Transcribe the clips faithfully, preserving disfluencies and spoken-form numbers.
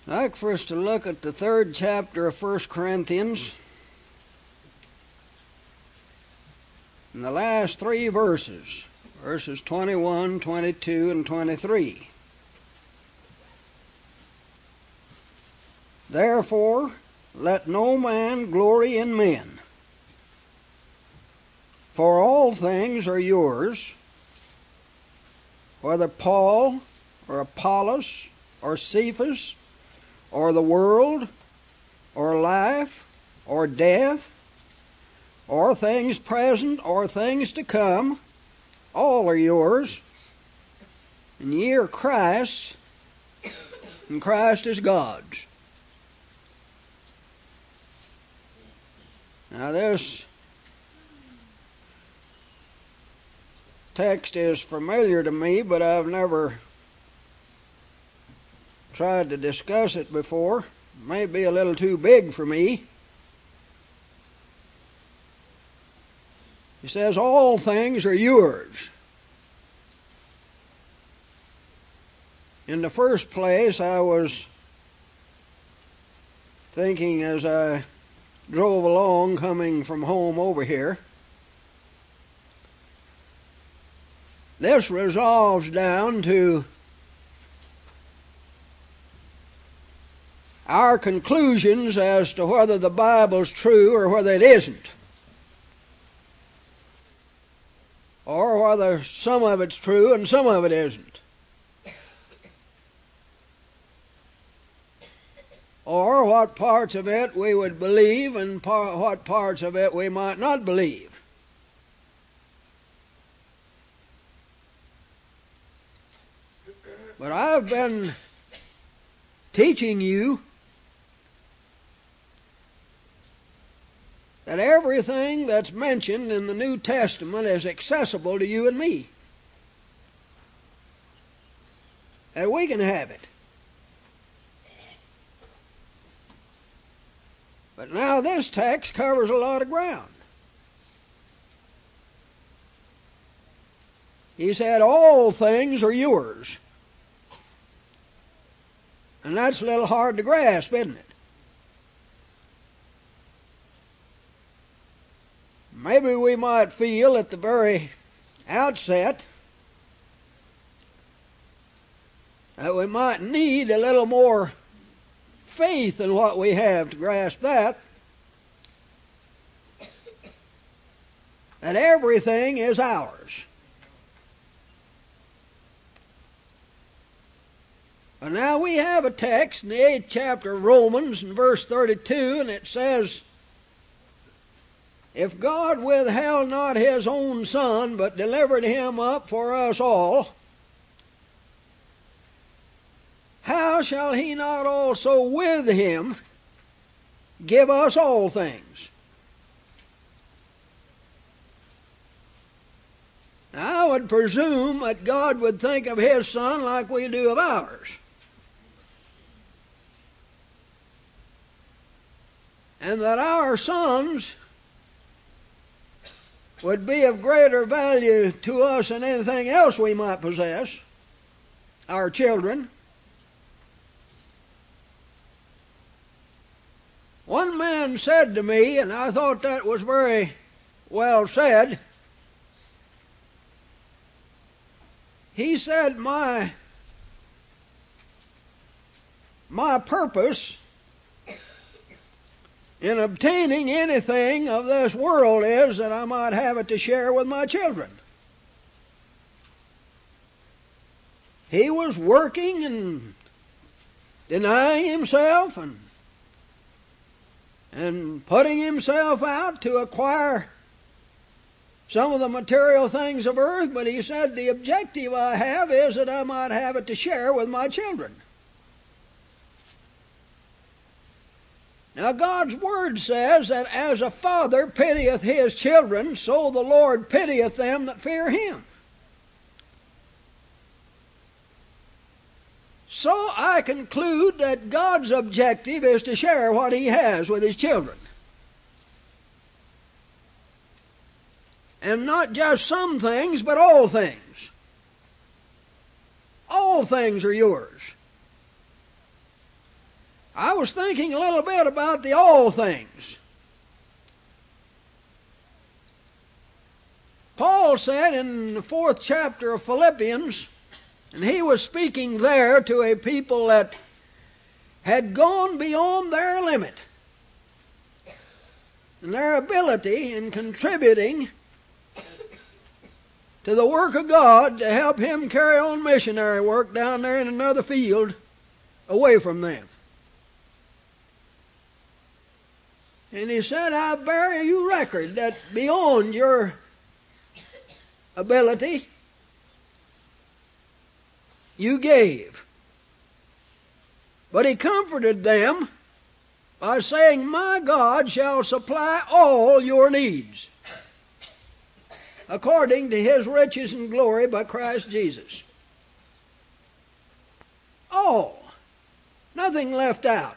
I'd like for us to look at the third chapter of First Corinthians and the last three verses, verses twenty-one, twenty-two, and twenty-three. Therefore, let no man glory in men, for all things are yours, whether Paul or Apollos or Cephas or the world or life or death or things present or things to come, all are yours, and ye are Christ's, and Christ is God's. Now this text is familiar to me, but I've never tried to discuss it before. It may be a little too big for me. He says, all things are yours. In the first place, I was thinking as I drove along coming from home over here, this resolves down to our conclusions as to whether the Bible's true or whether it isn't, or whether some of it's true and some of it isn't, or what parts of it we would believe and par- what parts of it we might not believe. But I've been teaching you that everything that's mentioned in the New Testament is accessible to you and me. And we can have it. But now this text covers a lot of ground. He said, all things are yours. And that's a little hard to grasp, isn't it? Maybe we might feel at the very outset that we might need a little more faith in what we have to grasp that. That everything is ours. But now we have a text in the eighth chapter of Romans in verse thirty-two, and it says, if God withheld not his own Son, but delivered him up for us all, how shall he not also with him give us all things? Now, I would presume that God would think of his Son like we do of ours. And that our sons would be of greater value to us than anything else we might possess, our children. One man said to me, and I thought that was very well said, he said, my, my purpose in obtaining anything of this world is that I might have it to share with my children. He was working and denying himself and, and putting himself out to acquire some of the material things of earth, but he said, the objective I have is that I might have it to share with my children. Now God's Word says that as a father pitieth his children, so the Lord pitieth them that fear him. So I conclude that God's objective is to share what he has with his children. And not just some things, but all things. All things are yours. I was thinking a little bit about the all things. Paul said in the fourth chapter of Philippians, and he was speaking there to a people that had gone beyond their limit and their ability in contributing to the work of God to help him carry on missionary work down there in another field away from them. And he said, I bear you record that beyond your ability, you gave. But he comforted them by saying, my God shall supply all your needs according to his riches and glory by Christ Jesus. All. Nothing left out.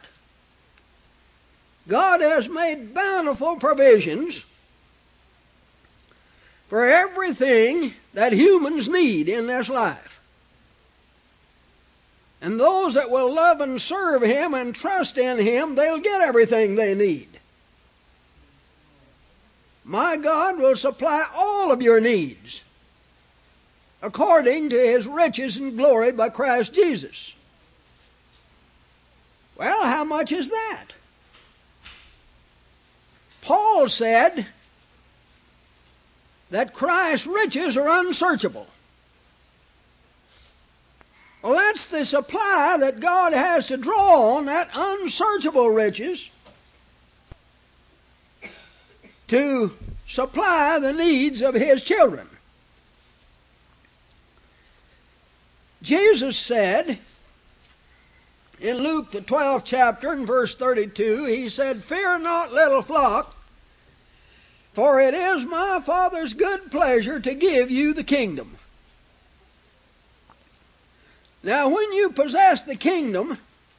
God has made bountiful provisions for everything that humans need in this life. And those that will love and serve him and trust in him, they'll get everything they need. My God will supply all of your needs according to his riches and glory by Christ Jesus. Well, how much is that? Paul said that Christ's riches are unsearchable. Well, that's the supply that God has to draw on, that unsearchable riches, to supply the needs of his children. Jesus said in Luke the twelfth chapter and verse thirty-two, he said, fear not, little flock, for it is my Father's good pleasure to give you the kingdom. Now, when you possess the kingdom,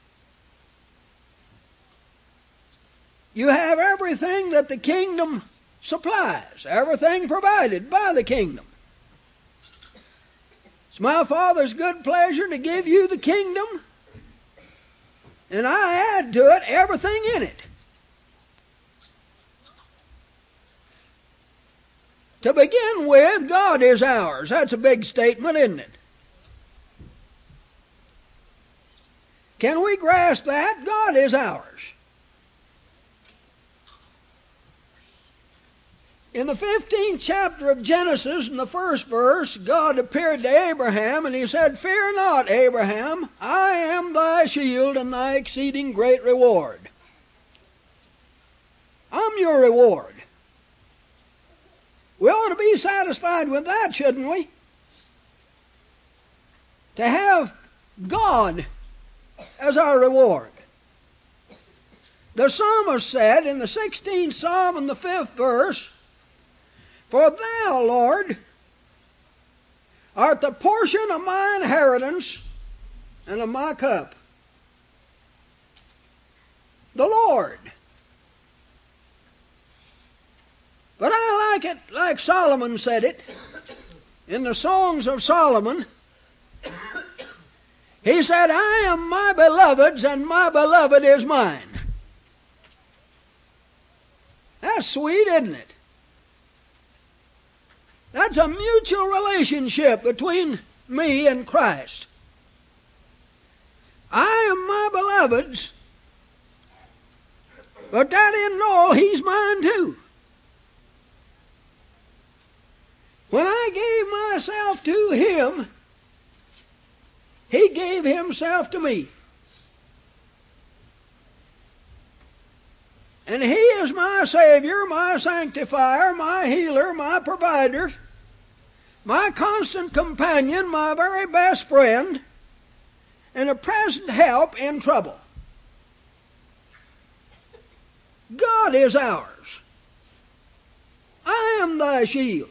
you have everything that the kingdom supplies, everything provided by the kingdom. It's my Father's good pleasure to give you the kingdom, and I add to it everything in it. To begin with, God is ours. That's a big statement, isn't it? Can we grasp that? God is ours. In the fifteenth chapter of Genesis, in the first verse, God appeared to Abraham and he said, fear not, Abraham, I am thy shield and thy exceeding great reward. I'm your reward. We ought to be satisfied with that, shouldn't we? To have God as our reward. The psalmist said in the sixteenth psalm and the fifth verse, for thou, Lord, art the portion of my inheritance and of my cup. The Lord. But I like it like Solomon said it in the Songs of Solomon. He said, I am my beloved's and my beloved is mine. That's sweet, isn't it? That's a mutual relationship between me and Christ. I am my beloved's, but that isn't all. He's mine too. When I gave myself to him, he gave himself to me. And he is my Savior, my sanctifier, my healer, my provider, my constant companion, my very best friend, and a present help in trouble. God is ours. I am thy shield.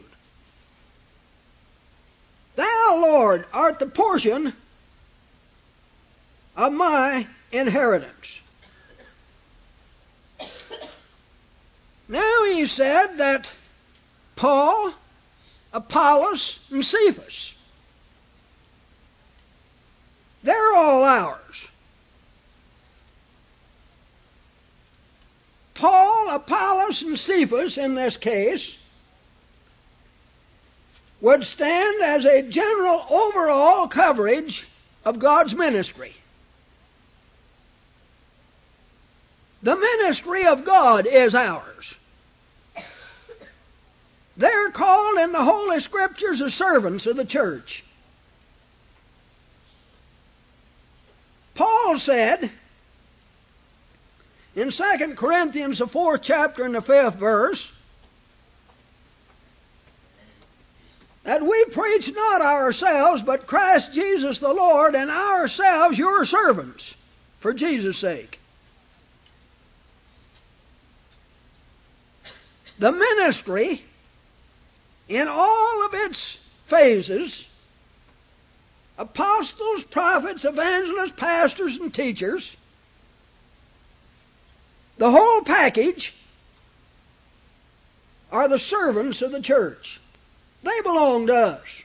Thou, Lord, art the portion of my inheritance. Now he said that Paul, Apollos, and Cephas, they're all ours. Paul, Apollos, and Cephas in this case would stand as a general overall coverage of God's ministry. The ministry of God is ours. They're called in the Holy Scriptures as servants of the church. Paul said in Second Corinthians, the fourth chapter and the fifth verse, that we preach not ourselves, but Christ Jesus the Lord, and ourselves your servants, for Jesus' sake. The ministry, in all of its phases, apostles, prophets, evangelists, pastors, and teachers, the whole package are the servants of the church. They belong to us.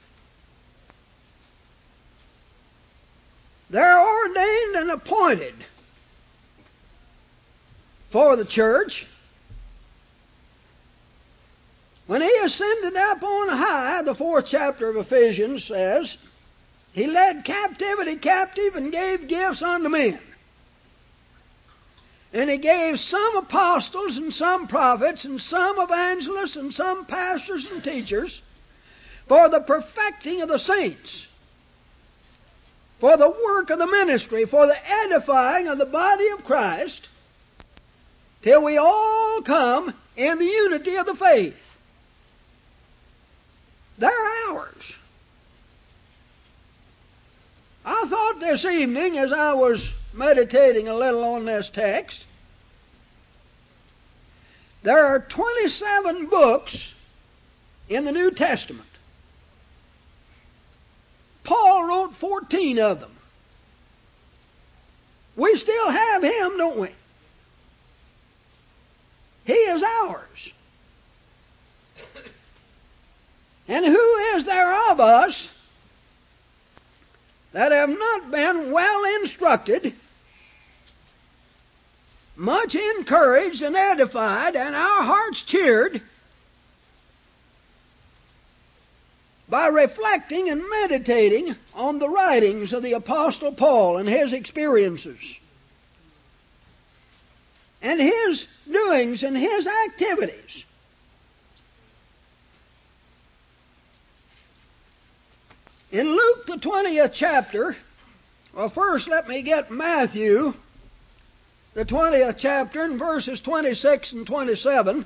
They're ordained and appointed for the church. When he ascended up on high, the fourth chapter of Ephesians says, he led captivity captive and gave gifts unto men. And he gave some apostles and some prophets and some evangelists and some pastors and teachers for the perfecting of the saints, for the work of the ministry, for the edifying of the body of Christ, till we all come in the unity of the faith. They're ours. I thought this evening, as I was meditating a little on this text, there are twenty-seven books in the New Testament. Paul wrote fourteen of them. We still have him, don't we? He is ours. And who is there of us that have not been well instructed, much encouraged and edified, and our hearts cheered by reflecting and meditating on the writings of the Apostle Paul and his experiences and his doings and his activities? In Luke, the twentieth chapter, well, first let me get Matthew, the twentieth chapter, and verses twenty-six and twenty-seven.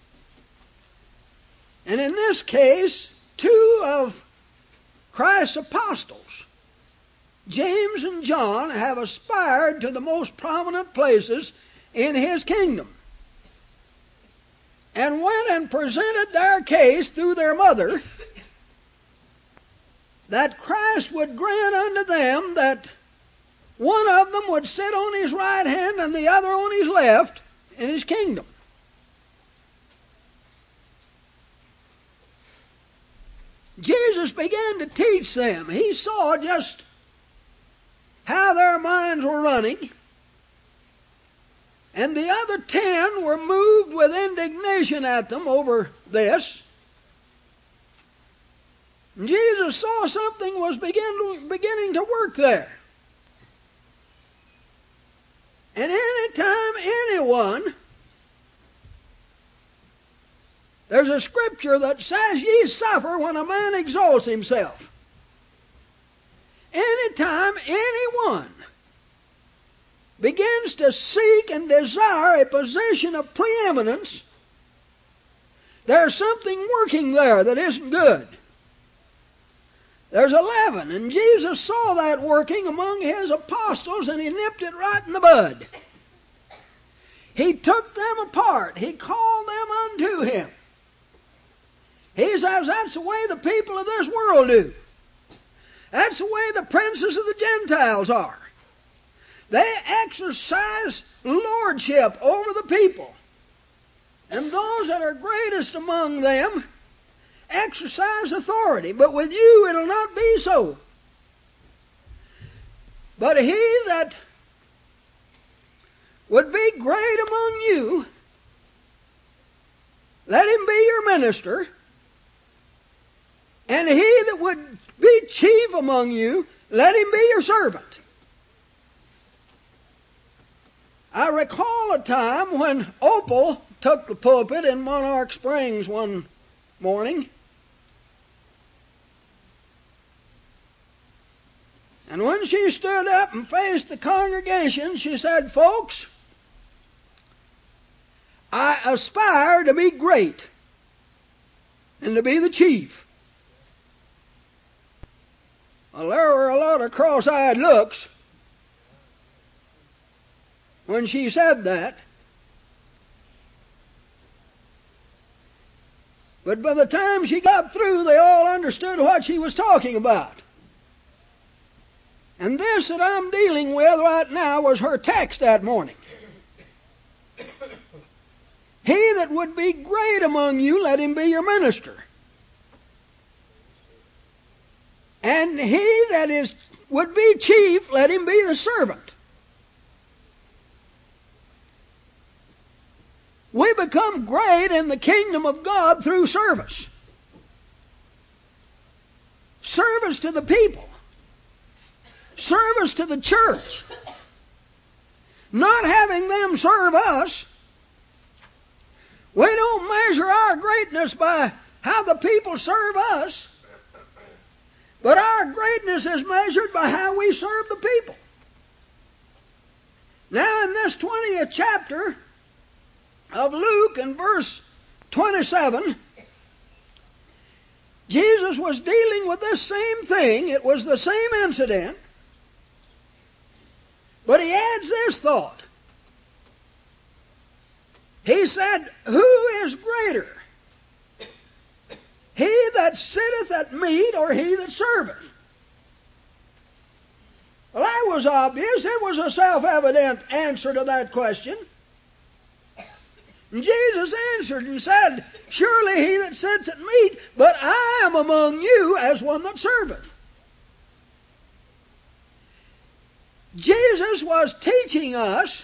And in this case, two of Christ's apostles, James and John, have aspired to the most prominent places in his kingdom, and went and presented their case through their mother, that Christ would grant unto them that one of them would sit on his right hand and the other on his left in his kingdom. Jesus began to teach them. He saw just how their minds were running, and the other ten were moved with indignation at them over this. And Jesus saw something was begin, beginning to work there. And any time anyone, there's a scripture that says, ye suffer when a man exalts himself. Anytime anyone begins to seek and desire a position of preeminence, there's something working there that isn't good. There's eleven, and Jesus saw that working among his apostles, and he nipped it right in the bud. He took them apart. He called them unto him. He says that's the way the people of this world do. That's the way the princes of the Gentiles are. They exercise lordship over the people. And those that are greatest among them exercise authority. But with you it'll not be so. But he that would be great among you let him be your minister. And he that would be chief among you, let him be your servant. I recall a time when Opal took the pulpit in Monarch Springs one morning. And when she stood up and faced the congregation, she said, "Folks, I aspire to be great and to be the chief." Well, there were a lot of cross-eyed looks when she said that. But by the time she got through, they all understood what she was talking about. And this that I'm dealing with right now was her text that morning. He that would be great among you, let him be your minister. And he that is would be chief, let him be the servant. We become great in the kingdom of God through service. Service to the people. Service to the church. Not having them serve us. We don't measure our greatness by how the people serve us. But our greatness is measured by how we serve the people. Now in this twentieth chapter of Luke, in verse twenty-seven, Jesus was dealing with this same thing. It was the same incident. But he adds this thought. He said, "Who is greater? He that sitteth at meat, or he that serveth?" Well, that was obvious. It was a self-evident answer to that question. And Jesus answered and said, "Surely he that sits at meat, but I am among you as one that serveth." Jesus was teaching us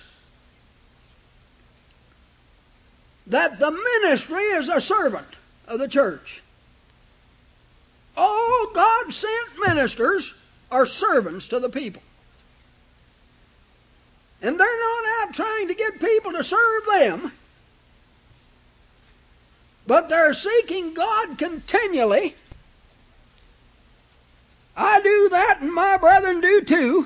that the ministry is a servant of the church. All God-sent ministers are servants to the people. And they're not out trying to get people to serve them, but they're seeking God continually. I do that, and my brethren do too,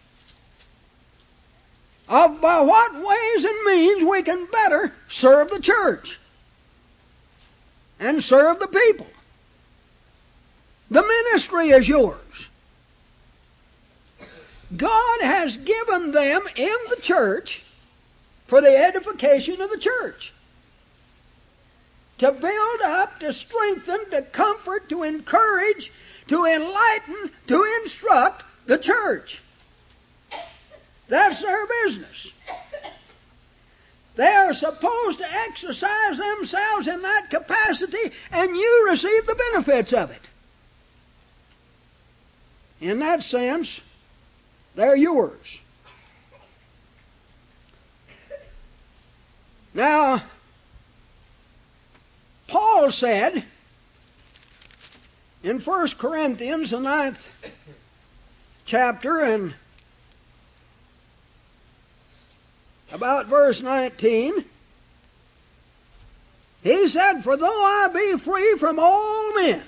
of by what ways and means we can better serve the church and serve the people. The ministry is yours. God has given them in the church for the edification of the church. To build up, to strengthen, to comfort, to encourage, to enlighten, to instruct the church. That's their business. They are supposed to exercise themselves in that capacity, and you receive the benefits of it. In that sense, they're yours. Now, Paul said in First Corinthians, the ninth chapter, and about verse nineteen, he said, "For though I be free from all men,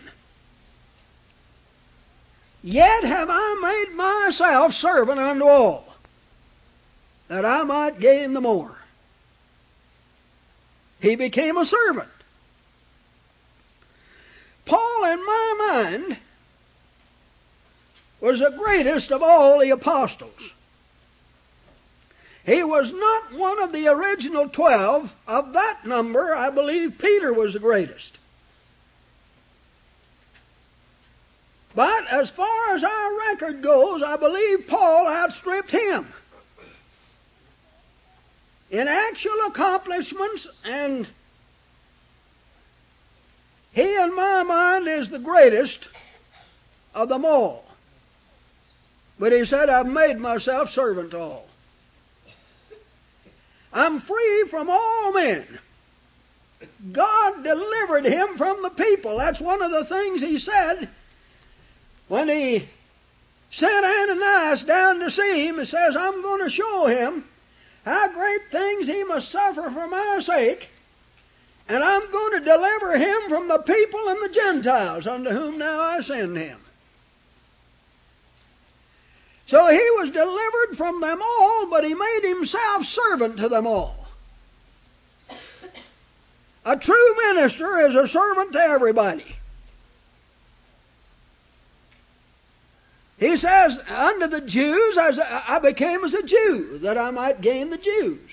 yet have I made myself servant unto all, that I might gain the more." He became a servant. Paul, in my mind, was the greatest of all the apostles. He was not one of the original twelve. Of that number, I believe Peter was the greatest. But as far as our record goes, I believe Paul outstripped him in actual accomplishments, and he, in my mind, is the greatest of them all. But he said, "I've made myself servant to all. I'm free from all men, God delivered him from the people. That's one of the things he said when he sent Ananias down to see him. He says, I'm going to show him how great things he must suffer for my sake, and I'm going to deliver him from the people and the Gentiles unto whom now I send him. So he was delivered from them all, but he made himself servant to them all. A true minister is a servant to everybody. He says, unto the Jews, as I became as a Jew, that I might gain the Jews.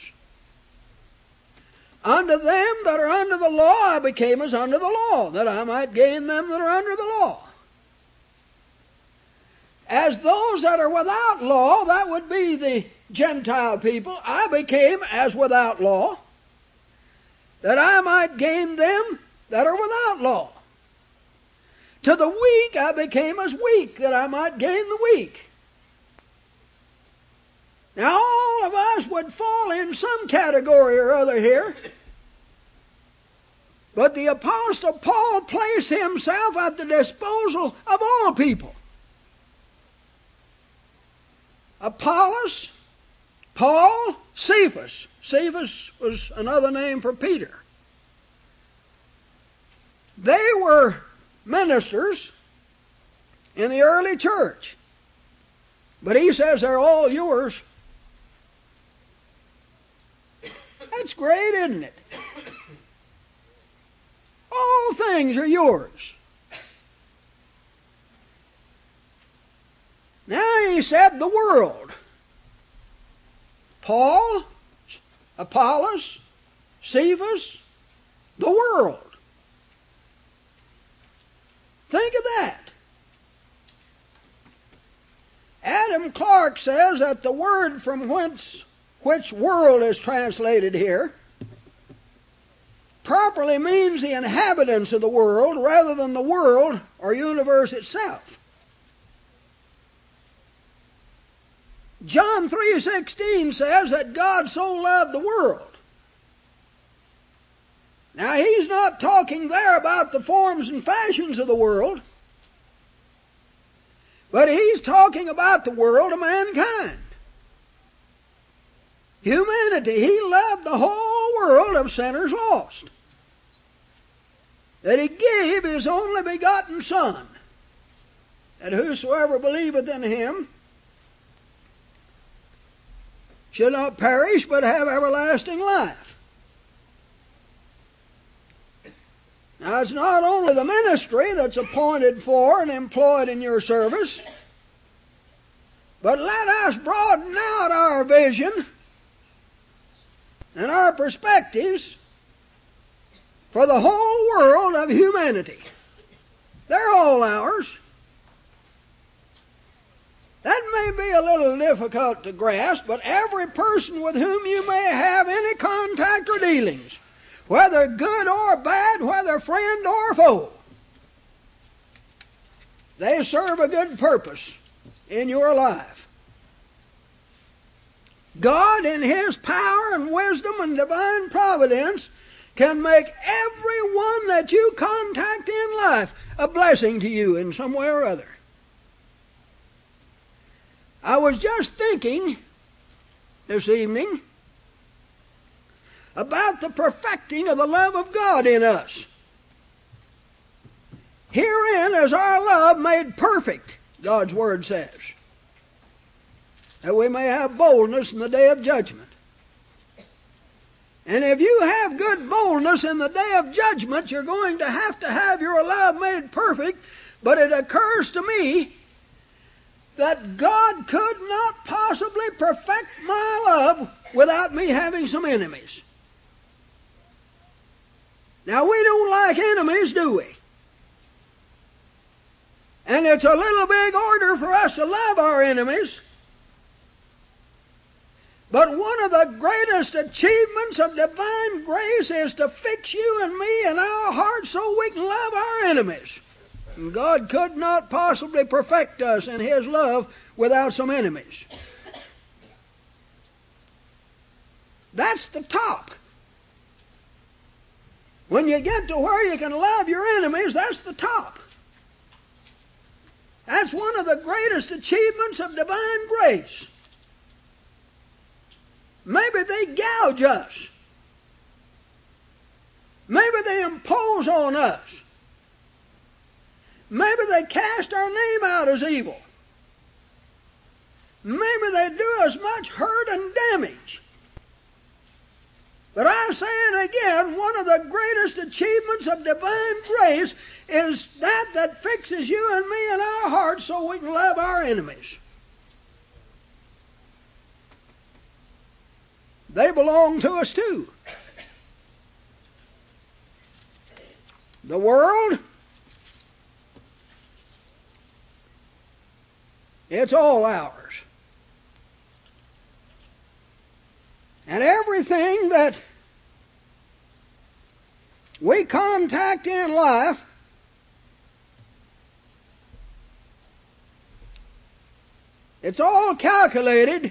Unto them that are under the law, I became as under the law, that I might gain them that are under the law. As those that are without law, that would be the Gentile people, I became as without law, that I might gain them that are without law. To the weak I became as weak, that I might gain the weak. Now all of us would fall in some category or other here, but the Apostle Paul placed himself at the disposal of all people. Apollos, Paul, Cephas. Cephas was another name for Peter. They were ministers in the early church. But he says they're all yours. That's great, isn't it? All things are yours. Now he said the world. Paul, Apollos, Cephas, the world. Think of that. Adam Clarke says that the word from whence which world is translated here properly means the inhabitants of the world rather than the world or universe itself. John three sixteen says that God so loved the world. Now he's not talking there about the forms and fashions of the world, but he's talking about the world of mankind. Humanity. He loved the whole world of sinners lost. That he gave his only begotten Son, that whosoever believeth in him should not perish but have everlasting life. Now it's not only the ministry that's appointed for and employed in your service, but let us broaden out our vision and our perspectives for the whole world of humanity. They're all ours. That may be a little difficult to grasp, but every person with whom you may have any contact or dealings, whether good or bad, whether friend or foe, they serve a good purpose in your life. God, in His power and wisdom and divine providence, can make everyone that you contact in life a blessing to you in some way or other. I was just thinking this evening about the perfecting of the love of God in us. Herein is our love made perfect, God's Word says, that we may have boldness in the day of judgment. And if you have good boldness in the day of judgment, you're going to have to have your love made perfect. But it occurs to me that God could not possibly perfect my love without me having some enemies. Now, we don't like enemies, do we? And it's a little big order for us to love our enemies. But one of the greatest achievements of divine grace is to fix you and me in our hearts so we can love our enemies. And God could not possibly perfect us in His love without some enemies. That's the top. When you get to where you can love your enemies, that's the top. That's one of the greatest achievements of divine grace. Maybe they gouge us. Maybe they impose on us. Maybe they cast our name out as evil. Maybe they do us much hurt and damage. But I say it again, one of the greatest achievements of divine grace is that that fixes you and me in our hearts so we can love our enemies. They belong to us too. The world, it's all ours. And everything that we contact in life it's all calculated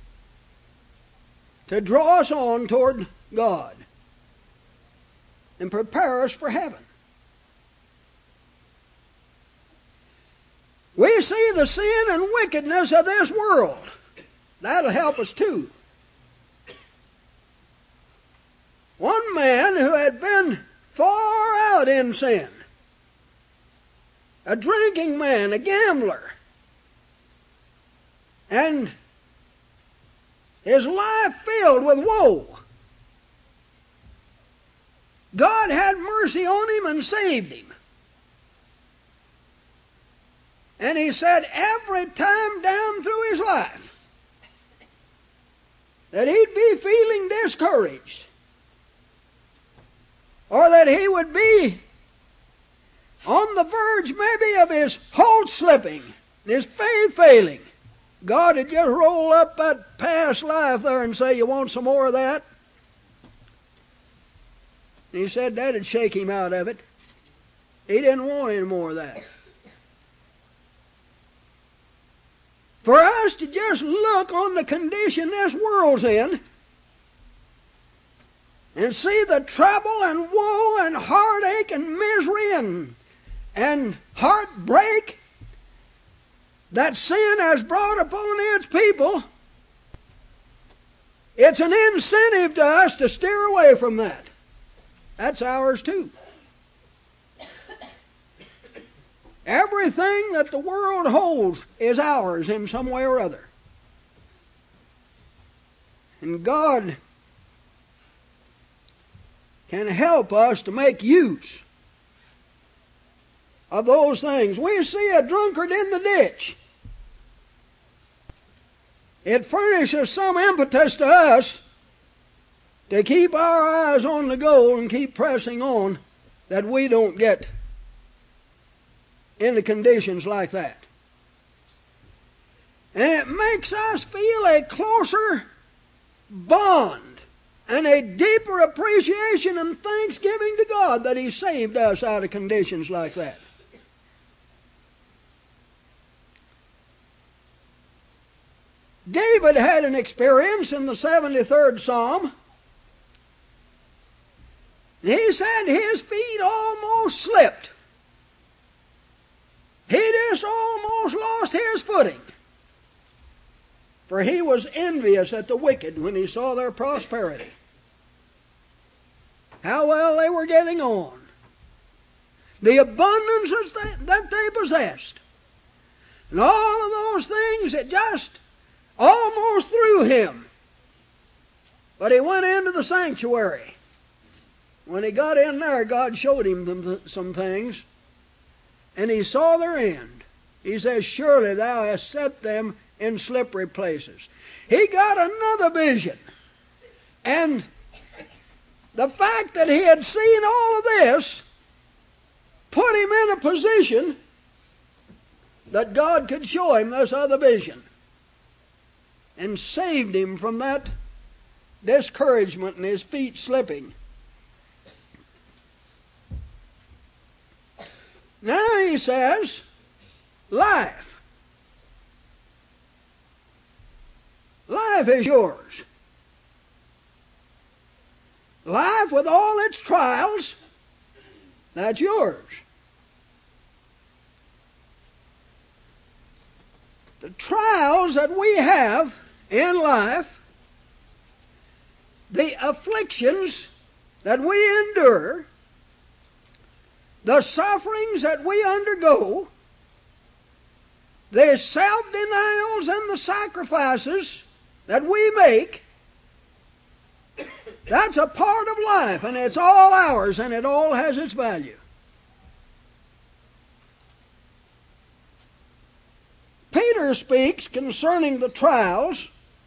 to draw us on toward God and prepare us for heaven. We see the sin and wickedness of this world. That'll help us too. One man who had been far out in sin, a drinking man, a gambler, and his life filled with woe. God had mercy on him and saved him. And he said every time down through his life that he'd be feeling discouraged, or that he would be on the verge maybe of his hope slipping, his faith failing, God would just roll up that past life there and say, "You want some more of that?" And he said that'd shake him out of it. He didn't want any more of that. For us to just look on the condition this world's in and see the trouble and woe and heartache and misery and, and heartbreak that sin has brought upon its people, it's an incentive to us to steer away from that. That's ours too. Everything that the world holds is ours in some way or other. And God can help us to make use of those things. We see a drunkard in the ditch. It furnishes some impetus to us to keep our eyes on the goal and keep pressing on, that we don't get into conditions like that. And it makes us feel a closer bond and a deeper appreciation and thanksgiving to God that He saved us out of conditions like that. David had an experience in the seventy-third Psalm. He said his feet almost slipped. He just almost lost his footing. For he was envious at the wicked when he saw their prosperity. How well they were getting on. The abundance that they possessed. And all of those things that just almost threw him. But he went into the sanctuary. When he got in there, God showed him some things. And he saw their end. He says, "Surely thou hast set them in slippery places." He got another vision. And the fact that he had seen all of this put him in a position that God could show him this other vision. And saved him from that discouragement and his feet slipping. Now he says, life. Life is yours. Life with all its trials That's yours. The trials that we have in life, the afflictions that we endure, the sufferings that we undergo, the self-denials and the sacrifices that we make, that's a part of life, and it's all ours, and it all has its value. Peter speaks concerning the trials.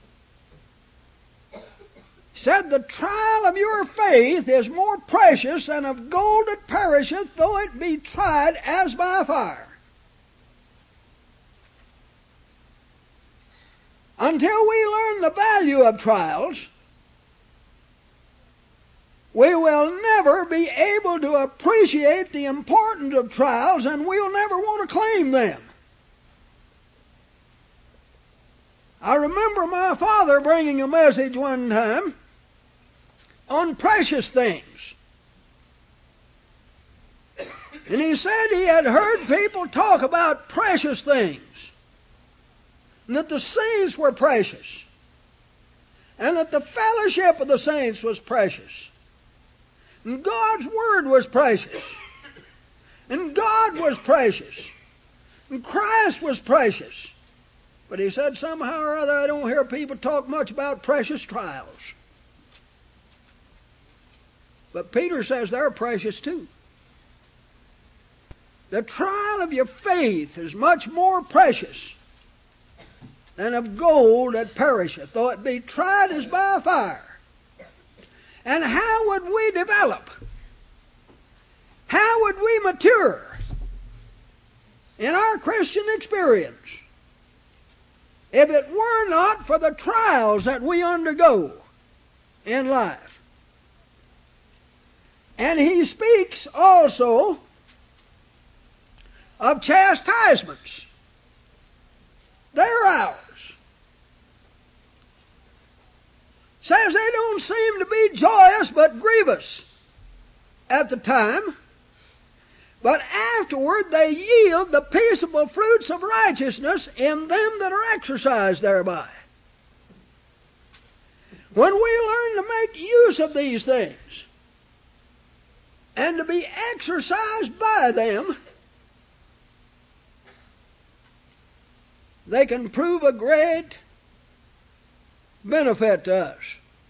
He said, the trial of your faith is more precious than of gold that perisheth, though it be tried as by fire. Until we learn the value of trials, we will never be able to appreciate the importance of trials, and we'll never want to claim them. I remember my father bringing a message one time on precious things. And he said he had heard people talk about precious things, and that the saints were precious, and that the fellowship of the saints was precious, and God's Word was precious, and God was precious, and Christ was precious. But he said, somehow or other, I don't hear people talk much about precious trials. But Peter says they're precious too. The trial of your faith is much more precious than of gold that perisheth, though it be tried as by fire. And how would we develop? How would we mature in our Christian experience if it were not for the trials that we undergo in life? And he speaks also of chastisements. They're ours. Says they don't seem to be joyous but grievous at the time, but afterward they yield the peaceable fruits of righteousness in them that are exercised thereby. When we learn to make use of these things and to be exercised by them, they can prove a great benefit to us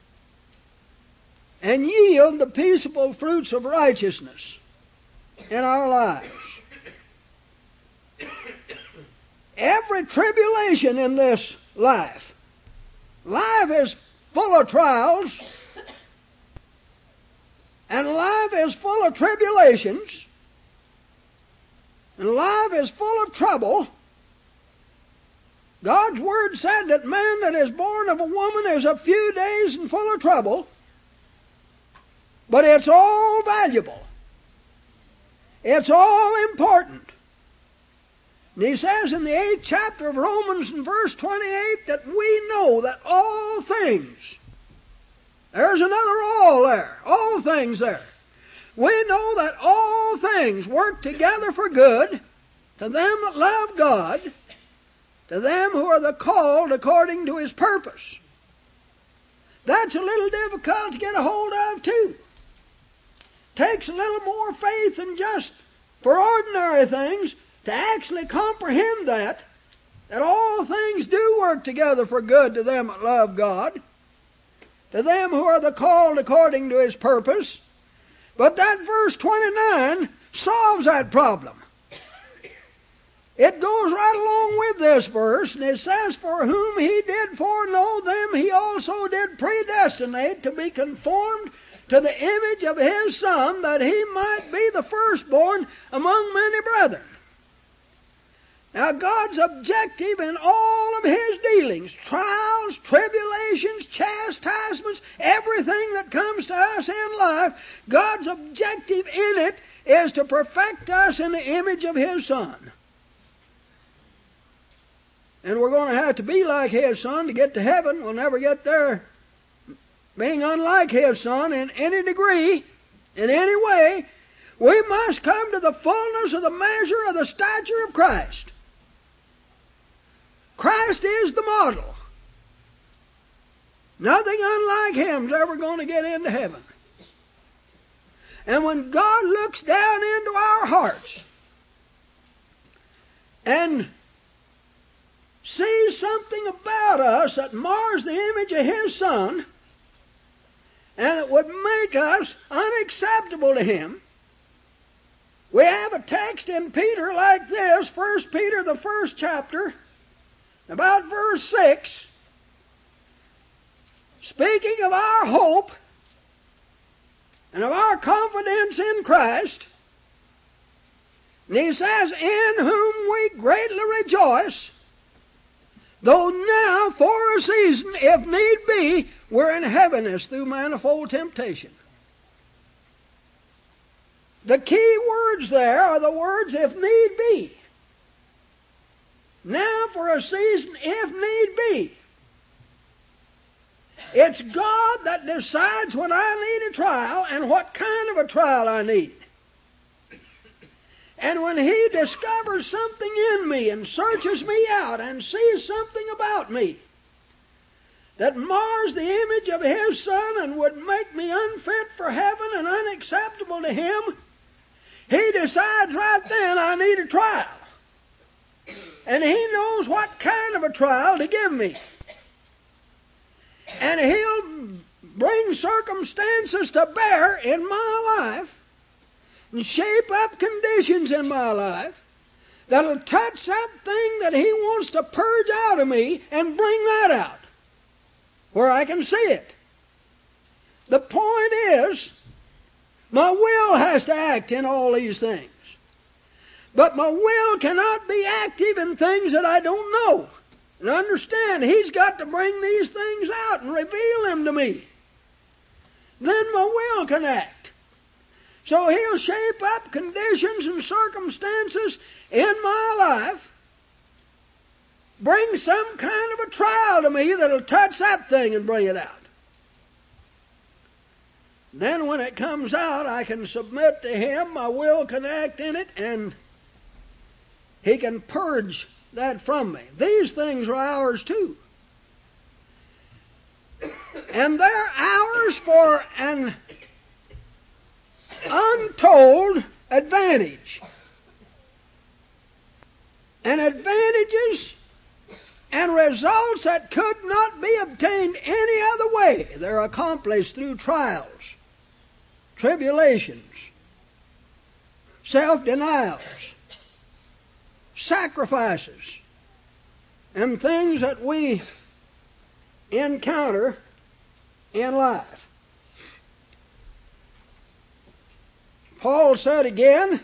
and yield the peaceable fruits of righteousness in our lives. Every tribulation in this life, life is full of trials, and life is full of tribulations, and life is full of trouble. God's Word said that man that is born of a woman is a few days and full of trouble, but it's all valuable. It's all important. And he says in the eighth chapter of Romans in verse twenty-eight that we know that all things, there's another all there, all things there. We know that all things work together for good to them that love God, to them who are the called according to His purpose. That's a little difficult to get a hold of too. Takes a little more faith than just for ordinary things to actually comprehend that, that all things do work together for good to them that love God, to them who are the called according to His purpose. But that verse twenty-nine solves that problem. It goes right along with this verse, and it says, for whom He did foreknow, them He also did predestinate to be conformed to the image of His Son, that He might be the firstborn among many brethren. Now God's objective in all of His dealings, trials, tribulations, chastisements, everything that comes to us in life, God's objective in it is to perfect us in the image of His Son. And we're going to have to be like His Son to get to heaven. We'll never get there being unlike His Son in any degree, in any way. We must come to the fullness of the measure of the stature of Christ. Christ is the model. Nothing unlike Him is ever going to get into heaven. And when God looks down into our hearts and sees something about us that mars the image of His Son, and it would make us unacceptable to Him, we have a text in Peter like this, First Peter, the first chapter, about verse six, speaking of our hope and of our confidence in Christ. And he says, in whom we greatly rejoice, though now for a season, if need be, we're in heaviness through manifold temptation. The key words there are the words, if need be. Now for a season, if need be. It's God that decides when I need a trial and what kind of a trial I need. And when He discovers something in me and searches me out and sees something about me that mars the image of His Son and would make me unfit for heaven and unacceptable to Him, He decides right then I need a trial. And He knows what kind of a trial to give me. And He'll bring circumstances to bear in my life and shape up conditions in my life that'll touch that thing that He wants to purge out of me and bring that out where I can see it. The point is, my will has to act in all these things. But my will cannot be active in things that I don't know. And understand, He's got to bring these things out and reveal them to me. Then my will can act. So He'll shape up conditions and circumstances in my life, bring some kind of a trial to me that'll touch that thing and bring it out. Then when it comes out, I can submit to Him, my will can act in it, and He can purge that from me. These things are ours too. And they're ours for an untold advantage. And advantages and results that could not be obtained any other way. They're accomplished through trials, tribulations, self-denials, sacrifices, and things that we encounter in life. Paul said again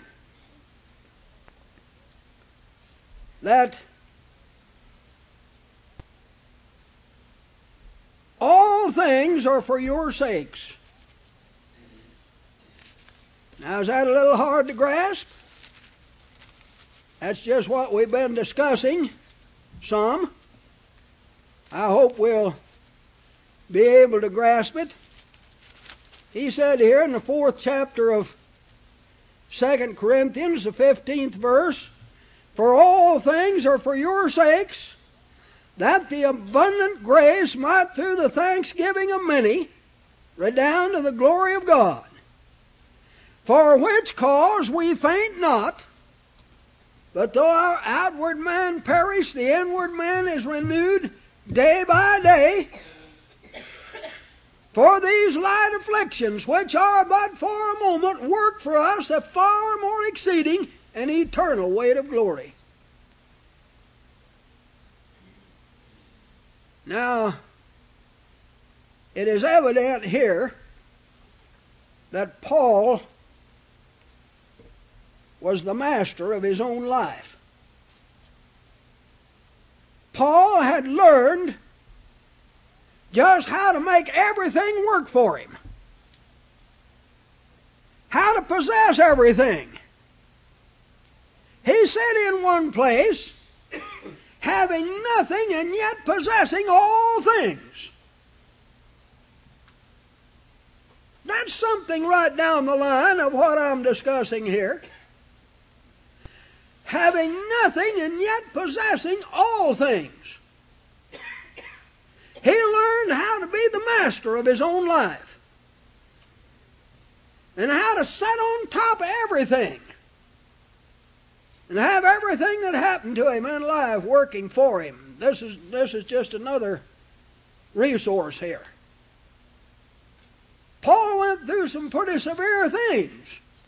that all things are for your sakes. Now, is that a little hard to grasp? That's just what we've been discussing some. I hope we'll be able to grasp it. He said here in the fourth chapter of Second Corinthians, the fifteenth verse, for all things are for your sakes, that the abundant grace might through the thanksgiving of many redound to the glory of God. For which cause we faint not, but though our outward man perish, the inward man is renewed day by day. For these light afflictions, which are but for a moment, work for us a far more exceeding and eternal weight of glory. Now, it is evident here that Paul was the master of his own life. Paul had learned just how to make everything work for him, how to possess everything. He said in one place, having nothing and yet possessing all things. That that's something right down the line of what I'm discussing here. Having nothing and yet possessing all things. He learned how to be the master of his own life. And how to sit on top of everything. And have everything that happened to him in life working for him. This is, this is just another resource here. Paul went through some pretty severe things.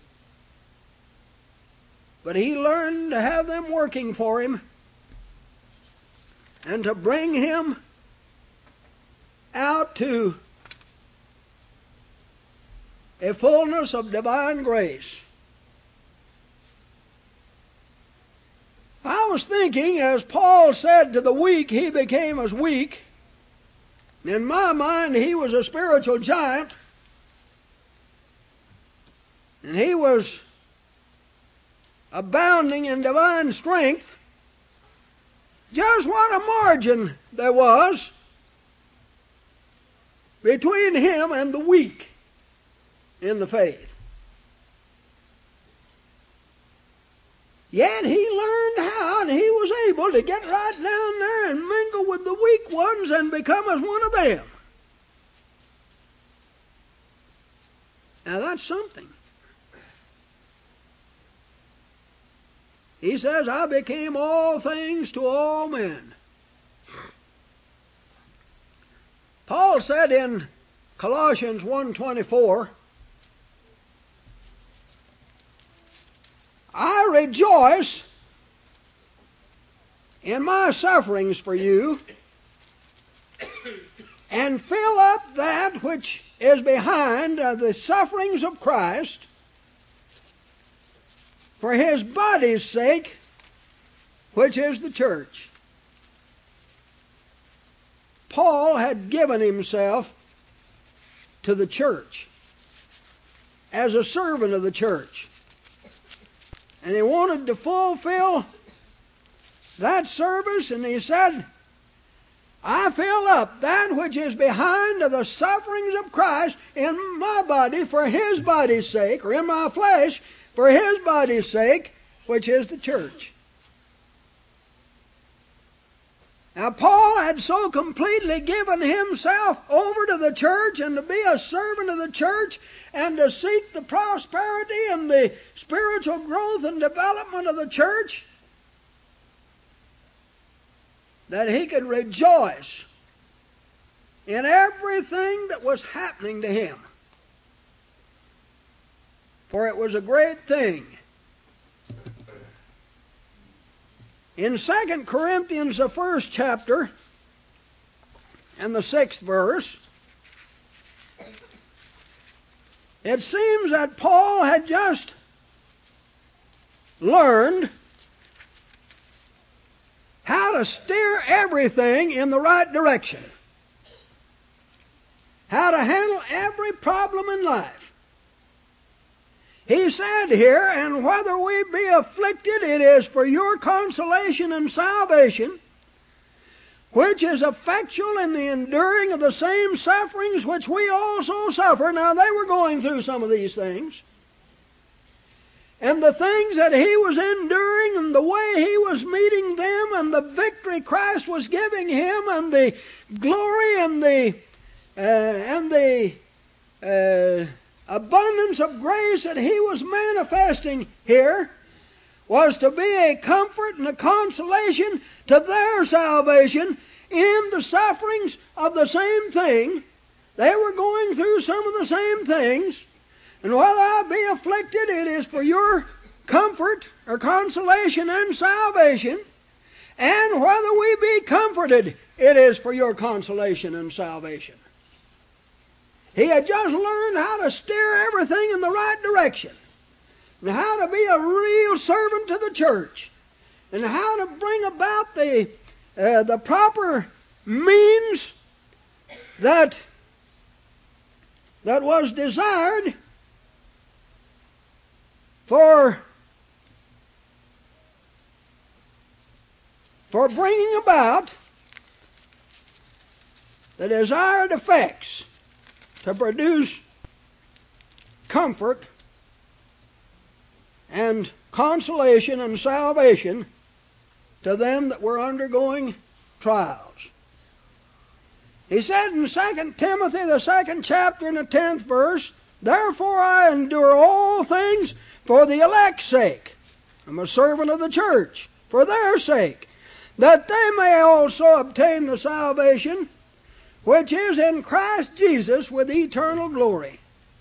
But he learned to have them working for him. And to bring him out to a fullness of divine grace. I was thinking, as Paul said to the weak, he became as weak. In my mind, he was a spiritual giant. And he was abounding in divine strength. Just what a margin there was between him and the weak in the faith. Yet he learned how, and he was able to get right down there and mingle with the weak ones and become as one of them. Now that's something. He says, I became all things to all men. Paul said in Colossians one twenty-four, I rejoice in my sufferings for you, and fill up that which is behind uh, the sufferings of Christ, for his body's sake, which is the church. Paul had given himself to the church as a servant of the church. And he wanted to fulfill that service, and he said, I fill up that which is behind of the sufferings of Christ in my body for his body's sake, or in my flesh for his body's sake, which is the church. Now Paul had so completely given himself over to the church and to be a servant of the church and to seek the prosperity and the spiritual growth and development of the church that he could rejoice in everything that was happening to him. For it was a great thing. In Second Corinthians, the first chapter, and the sixth verse, it seems that Paul had just learned how to steer everything in the right direction, how to handle every problem in life. He said here, and whether we be afflicted, it is for your consolation and salvation, which is effectual in the enduring of the same sufferings which we also suffer. Now, they were going through some of these things. And the things that he was enduring and the way he was meeting them and the victory Christ was giving him and the glory and the, uh, and the, uh, abundance of grace that he was manifesting here was to be a comfort and a consolation to their salvation in the sufferings of the same thing. They were going through some of the same things. And whether I be afflicted, it is for your comfort or consolation and salvation. And whether we be comforted, it is for your consolation and salvation. He had just learned how to steer everything in the right direction, and how to be a real servant to the church, and how to bring about the uh, the proper means that that was desired for for bringing about the desired effects to produce comfort and consolation and salvation to them that were undergoing trials. He said in Second Timothy, the second chapter and the tenth verse, "Therefore I endure all things for the elect's sake." I'm a servant of the church, for their sake, that they may also obtain the salvation which is in Christ Jesus with eternal glory.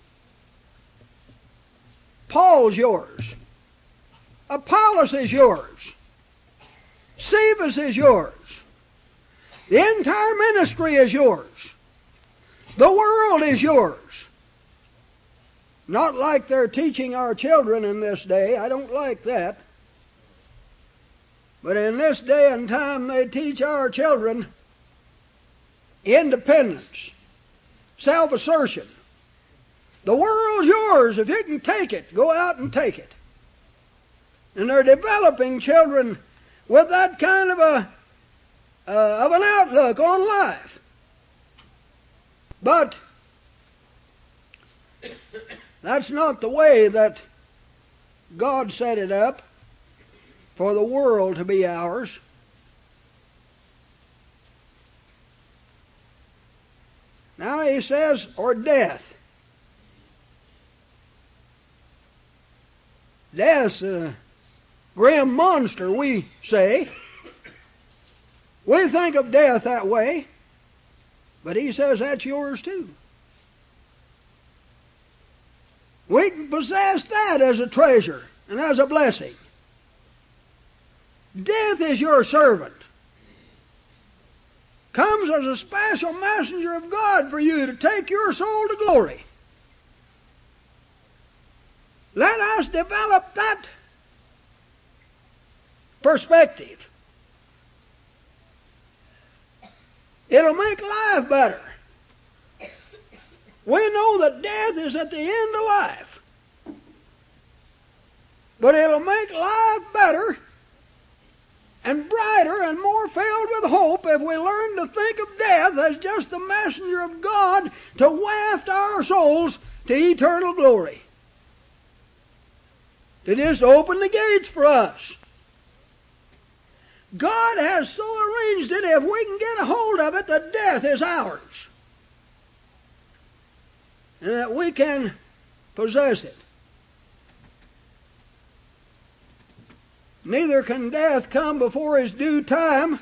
Paul's yours. Apollos is yours. Cephas is yours. The entire ministry is yours. The world is yours. Not like they're teaching our children in this day. I don't like that. But in this day and time, they teach our children independence, self-assertion. The world's yours. If you can take it, go out and take it. And they're developing children with that kind of a uh, of an outlook on life. But that's not the way that God set it up for the world to be ours. Now he says, or death. Death's a grim monster, we say. We think of death that way, but he says that's yours too. We can possess that as a treasure and as a blessing. Death is your servant. Comes as a special messenger of God for you to take your soul to glory. Let us develop that perspective. It'll make life better. We know that death is at the end of life. But it'll make life better and brighter and more filled with hope if we learn to think of death as just the messenger of God to waft our souls to eternal glory. To just open the gates for us. God has so arranged it, if we can get a hold of it, that death is ours. And that we can possess it. Neither can death come before his due time.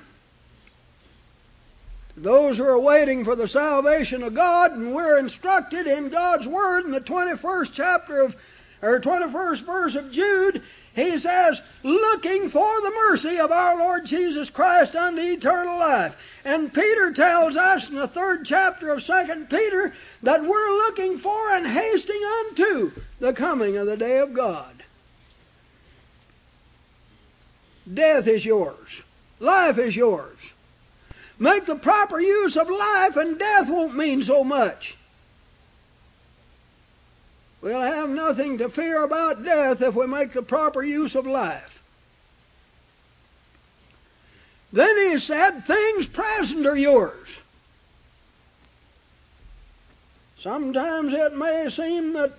Those who are waiting for the salvation of God, and we're instructed in God's Word in the twenty-first chapter of, or twenty-first verse of Jude, he says, looking for the mercy of our Lord Jesus Christ unto eternal life. And Peter tells us in the third chapter of Second Peter that we're looking for and hasting unto the coming of the day of God. Death is yours. Life is yours. Make the proper use of life and death won't mean so much. We'll have nothing to fear about death if we make the proper use of life. Then he said, things present are yours. Sometimes it may seem that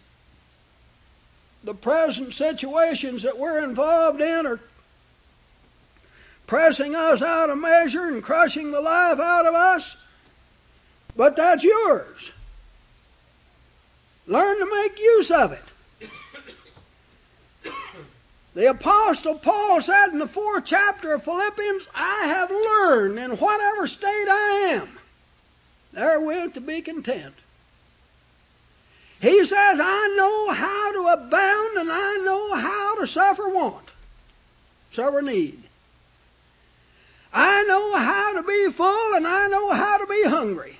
the present situations that we're involved in are pressing us out of measure and crushing the life out of us, but that's yours. Learn to make use of it. The Apostle Paul said in the fourth chapter of Philippians, I have learned in whatever state I am, therewith to be content. He says, I know how to abound and I know how to suffer want, suffer need. I know how to be full and I know how to be hungry.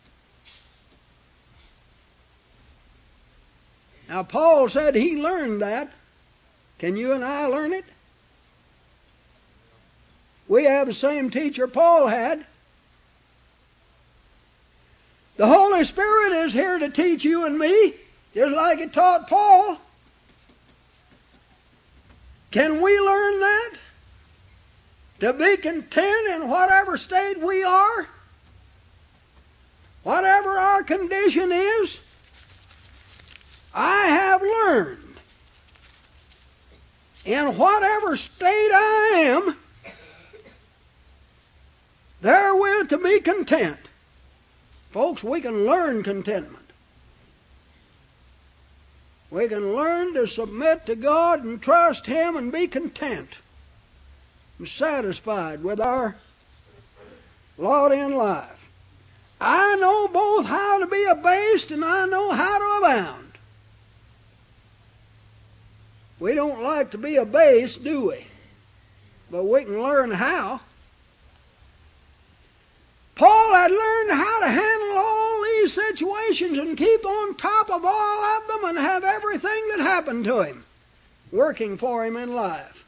Now, Paul said he learned that. Can you and I learn it? We have the same teacher Paul had. The Holy Spirit is here to teach you and me, just like it taught Paul. Can we learn that? To be content in whatever state we are? Whatever our condition is? I have learned in whatever state I am therewith to be content. Folks, we can learn contentment. We can learn to submit to God and trust Him and be content and satisfied with our lot in life. I know both how to be abased and I know how to abound. We don't like to be abased, do we? But we can learn how. Paul had learned how to handle all these situations and keep on top of all of them and have everything that happened to him working for him in life.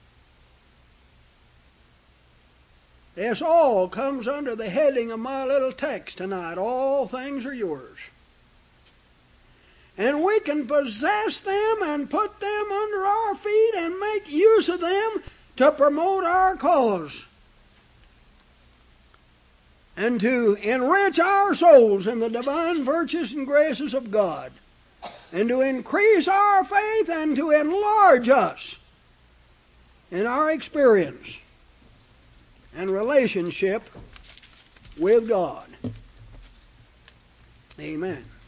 This all comes under the heading of my little text tonight. All things are yours. And we can possess them and put them under our feet and make use of them to promote our cause and to enrich our souls in the divine virtues and graces of God, and to increase our faith and to enlarge us in our experience and relationship with God. Amen.